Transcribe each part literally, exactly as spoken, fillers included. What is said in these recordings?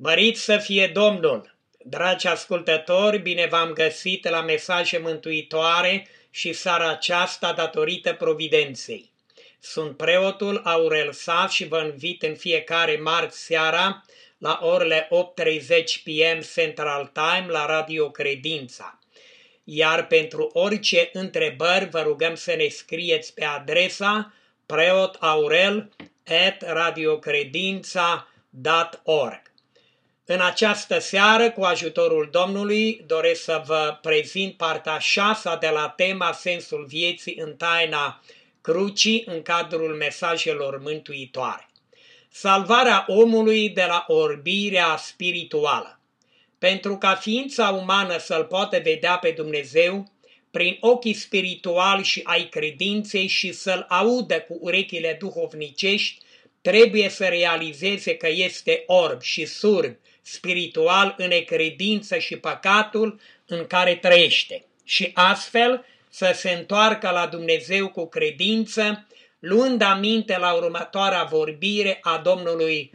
Mărit să fie Domnul! Dragi ascultători, bine v-am găsit la mesaje mântuitoare și seara aceasta datorită providenței. Sunt preotul Aurel Saf și vă invit în fiecare marți seara la orele opt treizeci p m Central Time la Radio Credința. Iar pentru orice întrebări vă rugăm să ne scrieți pe adresa preotaurel at radiocredința punct org. În această seară, cu ajutorul Domnului, doresc să vă prezint partea a șasea de la tema Sensul vieții în taina crucii în cadrul mesajelor mântuitoare. Salvarea omului de la orbirea spirituală. Pentru ca ființa umană să-L poată vedea pe Dumnezeu prin ochii spirituali și ai credinței și să-L audă cu urechile duhovnicești, trebuie să realizeze că este orb și surd spiritual în necredință și păcatul în care trăiește și astfel să se întoarcă la Dumnezeu cu credință, luând aminte la următoarea vorbire a Domnului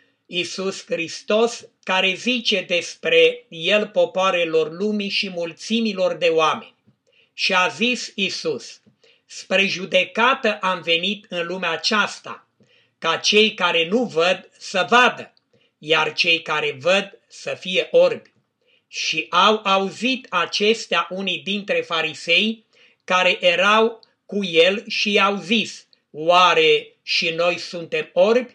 Iisus Hristos, care zice despre El popoarelor lumii și mulțimilor de oameni. Și a zis Iisus: spre judecată am venit în lumea aceasta, ca cei care nu văd să vadă, iar cei care văd să fie orbi. Și au auzit acestea unii dintre farisei care erau cu el și i-au zis: oare și noi suntem orbi?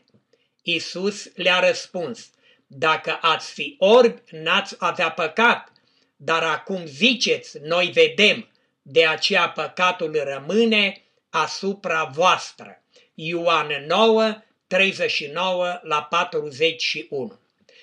Iisus le-a răspuns: dacă ați fi orbi, n-ați avea păcat, dar acum ziceți, noi vedem, de aceea păcatul rămâne asupra voastră. Ioan nouă, treizeci și nouă la patruzeci și unu.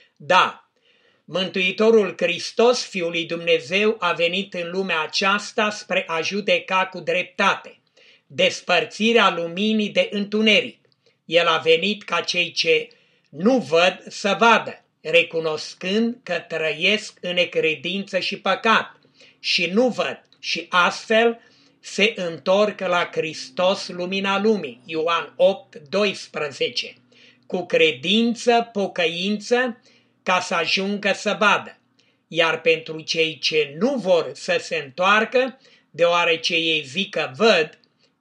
Da, Mântuitorul Hristos, Fiul lui Dumnezeu, a venit în lumea aceasta spre a judeca cu dreptate despărțirea luminii de întuneric. El a venit ca cei ce nu văd să vadă, recunoscând că trăiesc în necredință și păcat și nu văd, și astfel se întorc la Hristos, lumina lumii. Ioan opt, doisprezece. Cu credință, pocăință, ca să ajungă să vadă. Iar pentru cei ce nu vor să se întoarcă, deoarece ei zic că văd,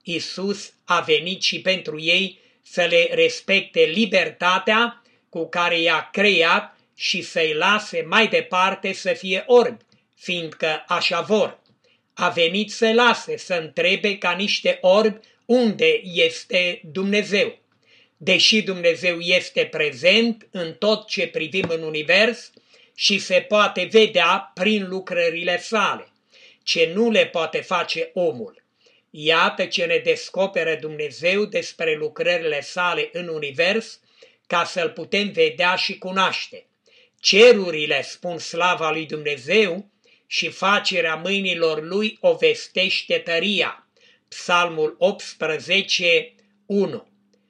Iisus a venit și pentru ei să le respecte libertatea cu care i-a creat și să-i lase mai departe să fie orbi, fiindcă așa vor. A venit să lase să întrebe ca niște orbi unde este Dumnezeu. Deși Dumnezeu este prezent în tot ce privim în univers și se poate vedea prin lucrările sale, ce nu le poate face omul. Iată ce ne descoperă Dumnezeu despre lucrările sale în univers, ca să-L putem vedea și cunoaște. Cerurile spun slava lui Dumnezeu și facerea mâinilor Lui o vestește tăria. Psalmul optsprezece, unu.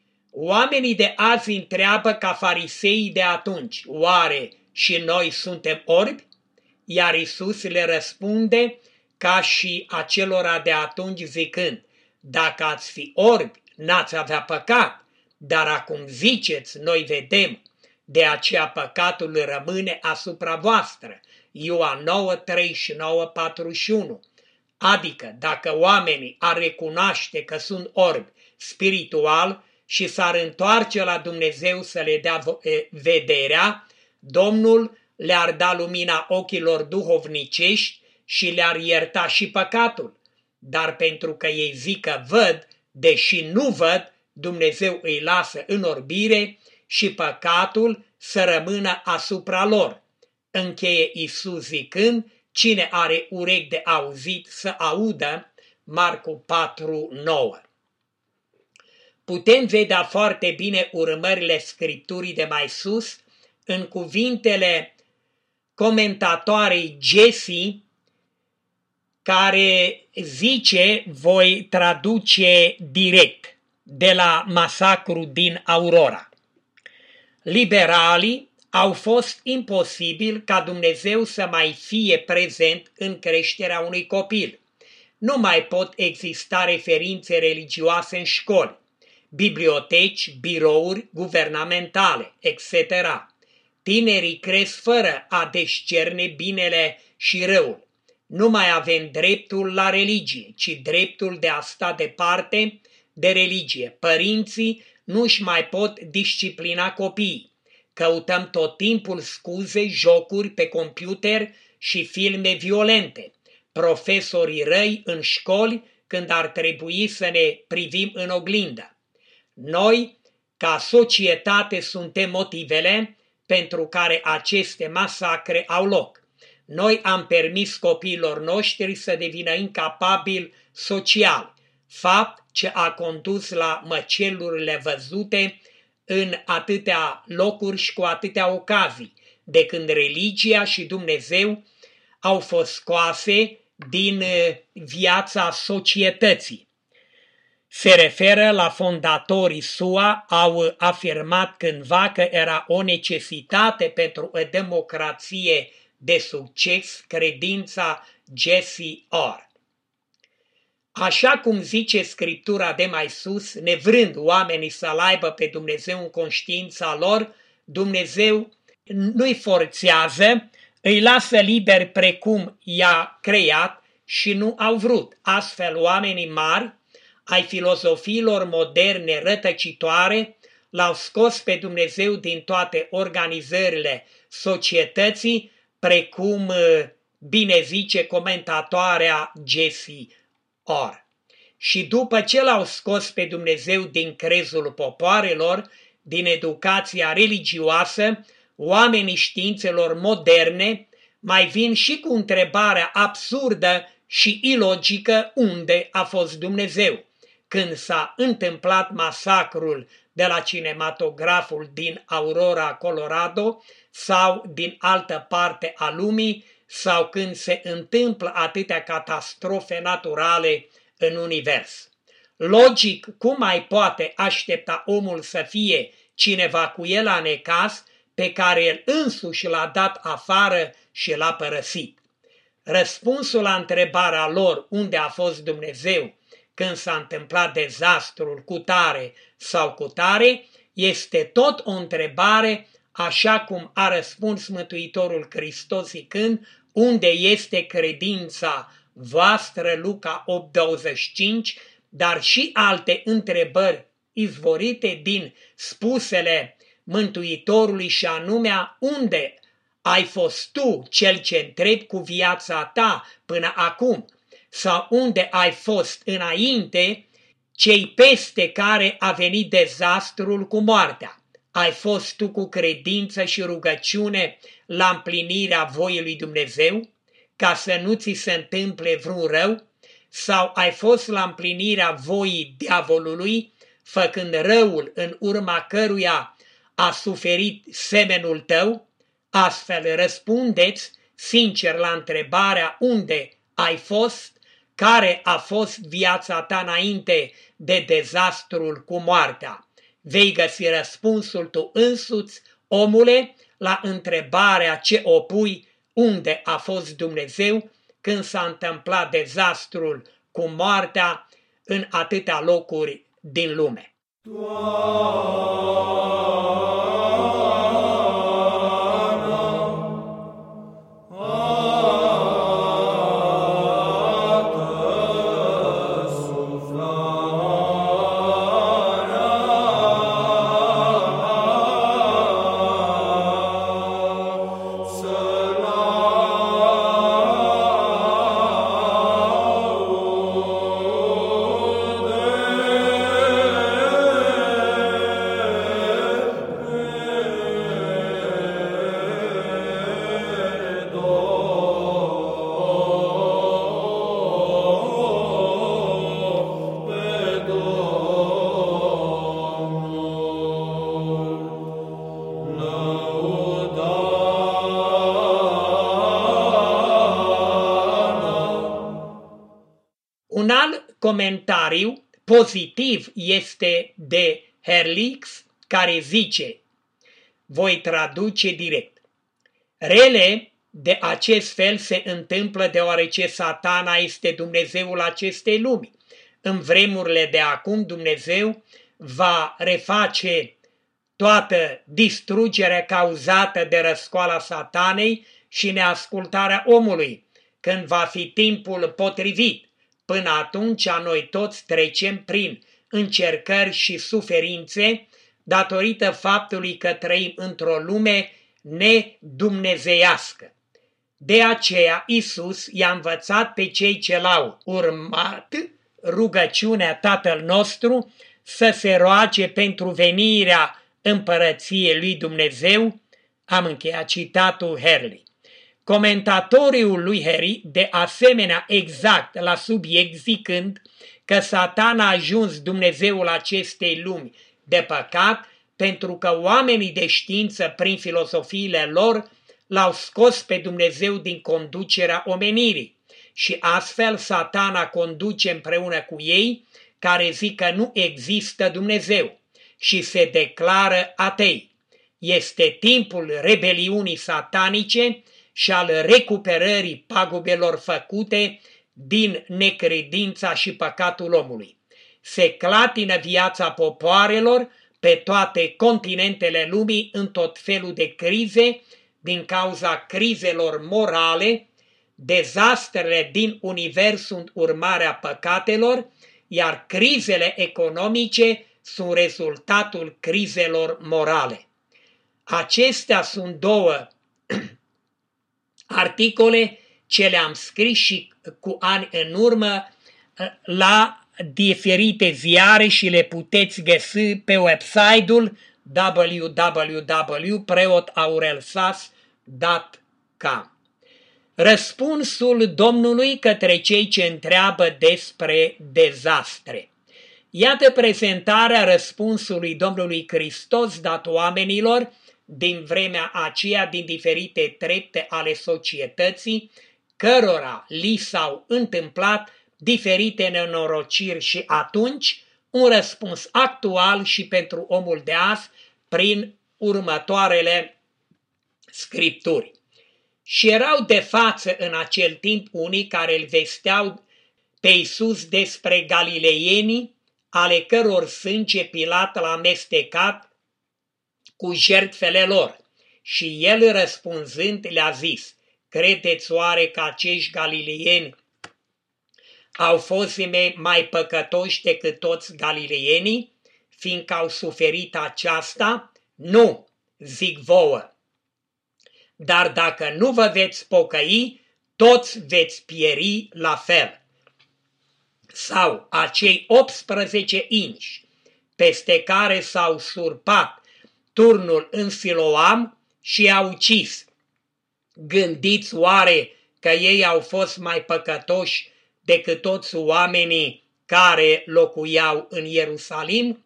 Oamenii de azi întreabă ca fariseii de atunci: oare și noi suntem orbi? Iar Iisus le răspunde ca și acelora de atunci zicând: dacă ați fi orbi, n-ați avea păcat, dar acum ziceți, noi vedem, de aceea păcatul rămâne asupra voastră. Ioan nouă, treizeci și nouă, patruzeci și unu. Adică dacă oamenii ar recunoaște că sunt orbi spiritual și s-ar întoarce la Dumnezeu să le dea vederea, Domnul le-ar da lumina ochilor duhovnicești și le-ar ierta și păcatul. Dar pentru că ei zic că văd, deși nu văd, Dumnezeu îi lasă în orbire și păcatul să rămână asupra lor. Încheie Iisus zicând: cine are urechi de auzit să audă. Marcu patru, nouă. Putem vedea foarte bine urmările Scripturii de mai sus în cuvintele comentatoarei Jesse, care zice, voi traduce direct de la masacru din Aurora: liberalii au fost imposibil ca Dumnezeu să mai fie prezent în creșterea unui copil. Nu mai pot exista referințe religioase în școli, biblioteci, birouri guvernamentale, et cetera. Tinerii cresc fără a descerne binele și răul. Nu mai avem dreptul la religie, ci dreptul de a sta departe de religie. Părinții nu-și mai pot disciplina copiii. Căutăm tot timpul scuze, jocuri pe computer și filme violente. Profesorii răi în școli când ar trebui să ne privim în oglindă. Noi, ca societate, suntem motivele pentru care aceste masacre au loc. Noi am permis copiilor noștri să devină incapabili social, fapt ce a condus la măcelurile văzute în atâtea locuri și cu atâtea ocazii, de când religia și Dumnezeu au fost scoase din viața societății. Se referă la fondatorii S U A, au afirmat cândva că era o necesitate pentru o democrație de succes credința Jesse Ore. Așa cum zice Scriptura de mai sus, nevrând oamenii să-L aibă pe Dumnezeu în conștiința lor, Dumnezeu nu-i forțează, îi lasă liber precum i-a creat și nu au vrut. Astfel, oamenii mari ai filozofiilor moderne rătăcitoare l-au scos pe Dumnezeu din toate organizările societății, precum bine zice comentatoarea Jesse Ore. Și după ce l-au scos pe Dumnezeu din crezul popoarelor, din educația religioasă, oamenii științelor moderne mai vin și cu întrebarea absurdă și ilogică: unde a fost Dumnezeu când s-a întâmplat masacrul de la cinematograful din Aurora, Colorado, sau din altă parte a lumii, sau când se întâmplă atâtea catastrofe naturale în univers. Logic, cum mai poate aștepta omul să fie cineva cu el la necaz pe care el însuși l-a dat afară și l-a părăsit? Răspunsul la întrebarea lor unde a fost Dumnezeu când s-a întâmplat dezastrul cu tare sau cu tare este tot o întrebare, așa cum a răspuns Mântuitorul Hristos zicând: unde este credința voastră, Luca opt douăzeci și cinci, dar și alte întrebări izvorite din spusele Mântuitorului, și anume: unde ai fost tu cel ce întrebi cu viața ta până acum? Sau unde ai fost înainte, cei peste care a venit dezastrul cu moartea? Ai fost tu cu credință și rugăciune la împlinirea voii lui Dumnezeu, ca să nu ți se întâmple vreun rău? Sau ai fost la împlinirea voii diavolului, făcând răul în urma căruia a suferit semenul tău? Astfel răspundeți sincer la întrebarea unde ai fost, care a fost viața ta înainte de dezastrul cu moartea. Vei găsi răspunsul tu însuți, omule, la întrebarea ce o pui: unde a fost Dumnezeu când s-a întâmplat dezastrul cu moartea în atâtea locuri din lume. Un alt comentariu pozitiv este de Herlix, care zice, voi traduce direct: rele de acest fel se întâmplă deoarece Satana este Dumnezeul acestei lumi. În vremurile de acum Dumnezeu va reface toată distrugerea cauzată de răscoala Satanei și neascultarea omului, când va fi timpul potrivit. Până atunci noi toți trecem prin încercări și suferințe datorită faptului că trăim într-o lume nedumnezeiască. De aceea Iisus i-a învățat pe cei ce l-au urmat rugăciunea Tatăl nostru să se roage pentru venirea împărăției lui Dumnezeu. Am încheiat citatul Herley. Comentatoriul lui Harry, de asemenea exact la subiect, zicând că Satan a ajuns Dumnezeul acestei lumi de păcat pentru că oamenii de știință, prin filosofiile lor, l-au scos pe Dumnezeu din conducerea omenirii și astfel Satana conduce împreună cu ei, care zic că nu există Dumnezeu și se declară atei. Este timpul rebeliunii satanice și al recuperării pagubelor făcute din necredința și păcatul omului. Se clatină viața popoarelor pe toate continentele lumii în tot felul de crize, din cauza crizelor morale. Dezastrele din univers sunt urmarea păcatelor, iar crizele economice sunt rezultatul crizelor morale. Acestea sunt două articole ce le-am scris și cu ani în urmă la diferite ziare și le puteți găsi pe website-ul w w w punct preot aurel sas punct com. Răspunsul Domnului către cei ce întreabă despre dezastre. Iată prezentarea răspunsului Domnului Hristos dat oamenilor din vremea aceea din diferite trepte ale societății, cărora li s-au întâmplat diferite nenorociri și atunci un răspuns actual și pentru omul de azi prin următoarele scripturi. Și erau de față în acel timp unii care îl vesteau pe Iisus despre galileienii, ale căror sânge Pilat l-a amestecat cu jertfele lor. Și el răspunzând le-a zis: credeți oare că acești galileieni au fost mai păcătoși decât toți galileienii, fiindcă au suferit aceasta? Nu, zic vouă. Dar dacă nu vă veți pocăi, toți veți pieri la fel. Sau acei optsprezece inși peste care s-au surpat turnul în Siloam și i-au ucis. Gândiți oare că ei au fost mai păcătoși decât toți oamenii care locuiau în Ierusalim?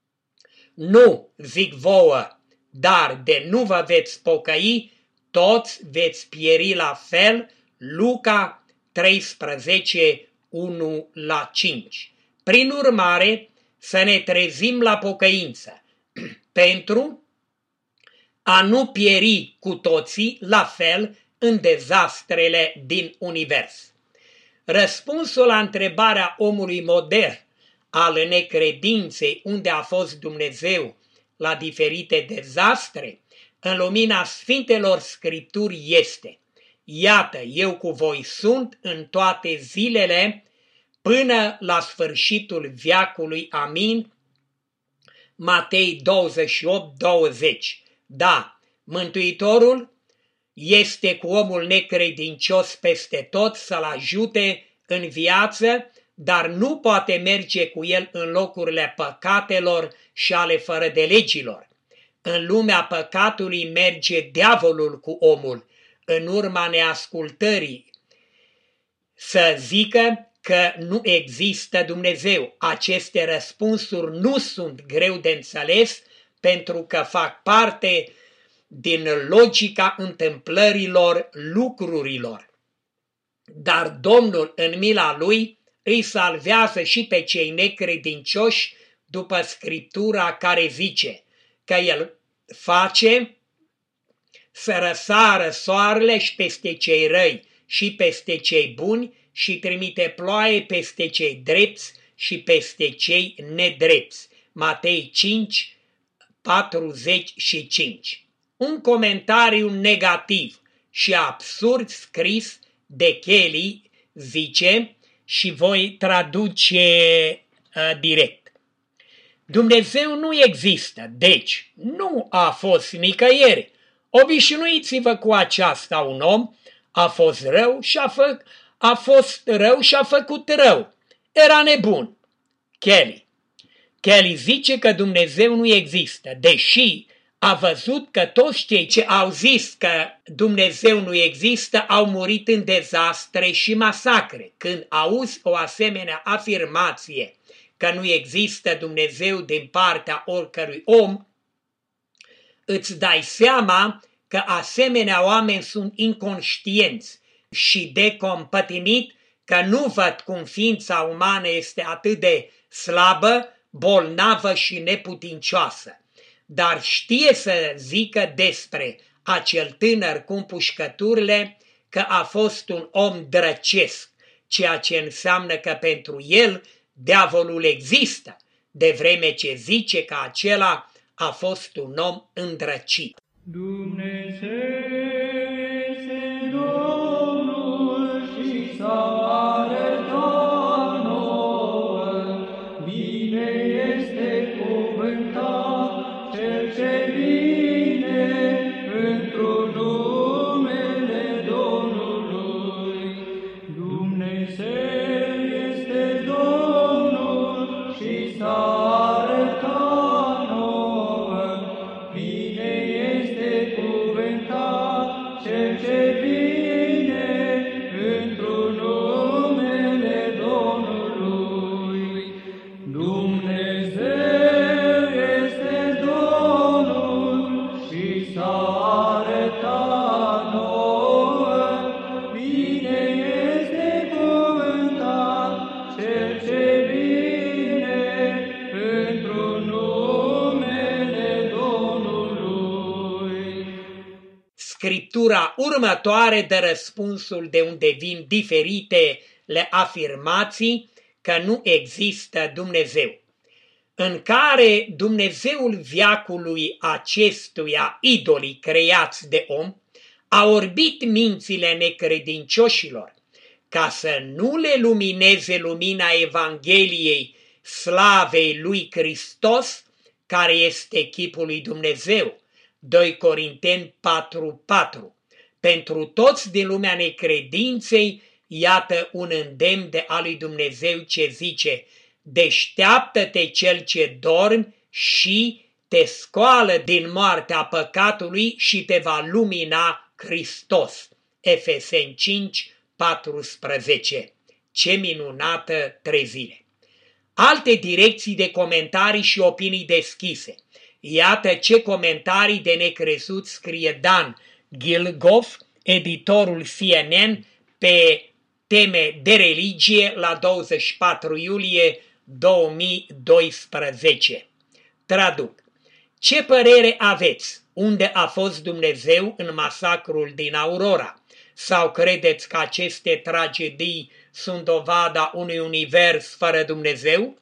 Nu, zic vouă, dar de nu vă veți pocăi, toți veți pieri la fel. Luca treisprezece, unu la cinci. Prin urmare, să ne trezim la pocăință, pentru a nu pieri cu toții la fel în dezastrele din univers. Răspunsul la întrebarea omului modern al necredinței unde a fost Dumnezeu la diferite dezastre, în lumina Sfintelor Scripturi este: iată, eu cu voi sunt în toate zilele până la sfârșitul veacului. Amin. Matei douăzeci și opt, douăzeci. Da, Mântuitorul este cu omul necredincios peste tot să-l ajute în viață, dar nu poate merge cu el în locurile păcatelor și ale fără de legilor. În lumea păcatului merge diavolul cu omul, în urma neascultării, să zică că nu există Dumnezeu. Aceste răspunsuri nu sunt greu de înțeles, pentru că fac parte din logica întâmplărilor lucrurilor. Dar Domnul, în mila Lui, îi salvează și pe cei necredincioși, după Scriptura care zice că El face să răsară soarele și peste cei răi și peste cei buni și trimite ploaie peste cei drepți și peste cei nedrepți. Matei cinci, patruzeci și cinci. Un comentariu negativ și absurd scris de Kelly zice, și voi traduce uh, direct: Dumnezeu nu există, deci nu a fost nicăieri. Obișnuiți-vă cu aceasta, un om a fost rău și a, fă, a fost rău și a făcut rău. Era nebun. Kelly. Kelly zice că Dumnezeu nu există, deși a văzut că toți cei ce au zis că Dumnezeu nu există au murit în dezastre și masacre. Când auzi o asemenea afirmație că nu există Dumnezeu din partea oricărui om, îți dai seama că asemenea oameni sunt inconștienți și de compătimit, că nu văd cum ființa umană este atât de slabă, bolnavă și neputincioasă. Dar știe să zică despre acel tânăr cu împușcăturile că a fost un om drăcesc, ceea ce înseamnă că pentru el diavolul există, de vreme ce zice că acela a fost un om îndrăcit. Dumnezeu este Domnul și s-a arătat nouă, bine este cuvântat cel ce vine într-un numele Domnului. Dumnezeu este Domnul și s-a arătat nouă, bine este cuvântat cel ce vine într-un numele Domnului. Dumnezeu este Domnul și s-a arătat nouă, bine este cuvântat cel ce vine într-un numele Domnului. Scriptura următoare dă răspunsul de unde vin diferitele afirmații că nu există Dumnezeu, în care Dumnezeul veacului acestuia, idolii creați de om, a orbit mințile necredincioșilor, ca să nu le lumineze lumina Evangheliei slavei lui Hristos, care este chipul lui Dumnezeu. doi Corinteni patru patru. Pentru toți din lumea necredinței, iată un îndemn de a lui Dumnezeu ce zice: deșteaptă-te cel ce dormi și te scoală din moartea păcatului și te va lumina Hristos. Efeseni cinci paisprezece. Ce minunată trezire! Alte direcții de comentarii și opinii deschise. Iată ce comentarii de necrezut scrie Dan Gilgoff, editorul C N N, pe teme de religie la douăzeci și patru iulie două mii doisprezece. Traduc. Ce părere aveți? Unde a fost Dumnezeu în masacrul din Aurora? Sau credeți că aceste tragedii sunt dovada unui univers fără Dumnezeu?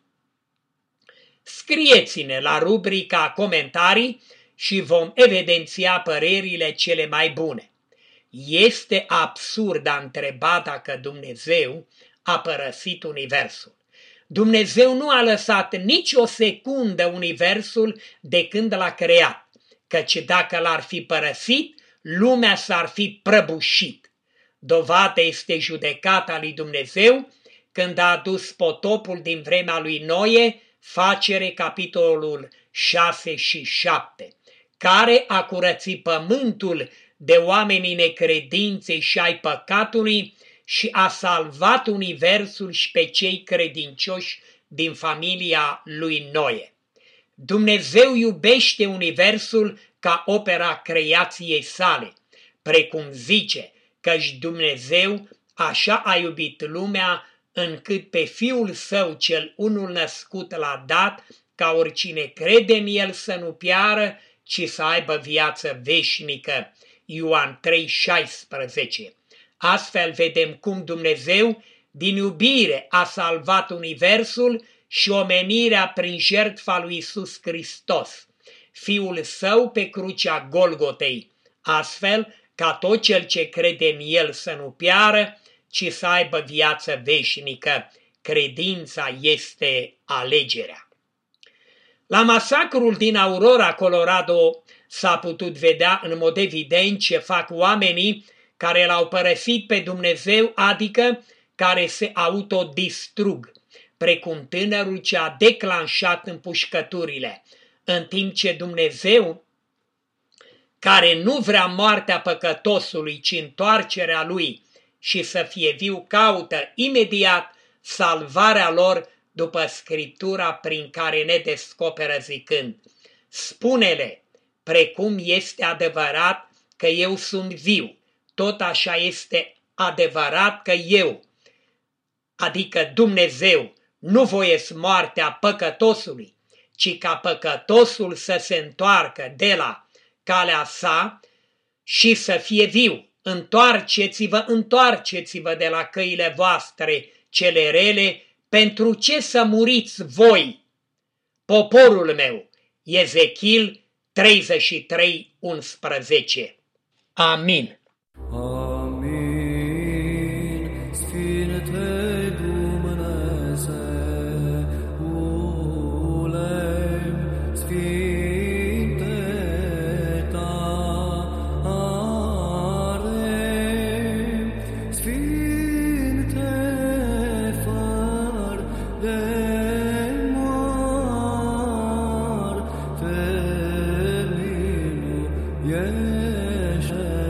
Scrieți-ne la rubrica comentarii și vom evidenția părerile cele mai bune. Este absurd a întreba dacă Dumnezeu a părăsit universul. Dumnezeu nu a lăsat nici o secundă universul de când l-a creat, căci dacă l-ar fi părăsit, lumea s-ar fi prăbușit. Dovadă este judecata lui Dumnezeu când a adus potopul din vremea lui Noe, Facere, capitolul șase și șapte, care a curățit pământul de oamenii necredinței și ai păcatului și a salvat universul și pe cei credincioși din familia lui Noe. Dumnezeu iubește universul ca opera creației sale, precum zice căci Dumnezeu așa a iubit lumea încât pe Fiul Său cel unul născut l-a dat, ca oricine crede în El să nu piară, ci să aibă viață veșnică. Ioan trei șaisprezece. Astfel vedem cum Dumnezeu, din iubire, a salvat universul și omenirea prin jertfa lui Iisus Hristos. Fiul Său pe crucea Golgotei, astfel ca tot cel ce crede în El să nu piară, ci să aibă viață veșnică. Credința este alegerea. La masacrul din Aurora, Colorado, s-a putut vedea în mod evident ce fac oamenii care l-au părăsit pe Dumnezeu, adică care se autodistrug, precum tânărul ce a declanșat împușcăturile, în timp ce Dumnezeu, care nu vrea moartea păcătosului, ci întoarcerea lui și să fie viu, caută imediat salvarea lor după Scriptura prin care ne descoperă zicând: spune-le, precum este adevărat că eu sunt viu, tot așa este adevărat că eu, adică Dumnezeu, nu voiesc moartea păcătosului, ci ca păcătosul să se întoarcă de la calea sa și să fie viu. Întoarceți-vă, întoarceți-vă de la căile voastre cele rele, pentru ce să muriți voi, poporul meu? Ezechiel treizeci și trei, unsprezece. Amin. Amin. Sfinte Dumnezeule, Sfinte tare, Sfinte fără de moarte, miluiește.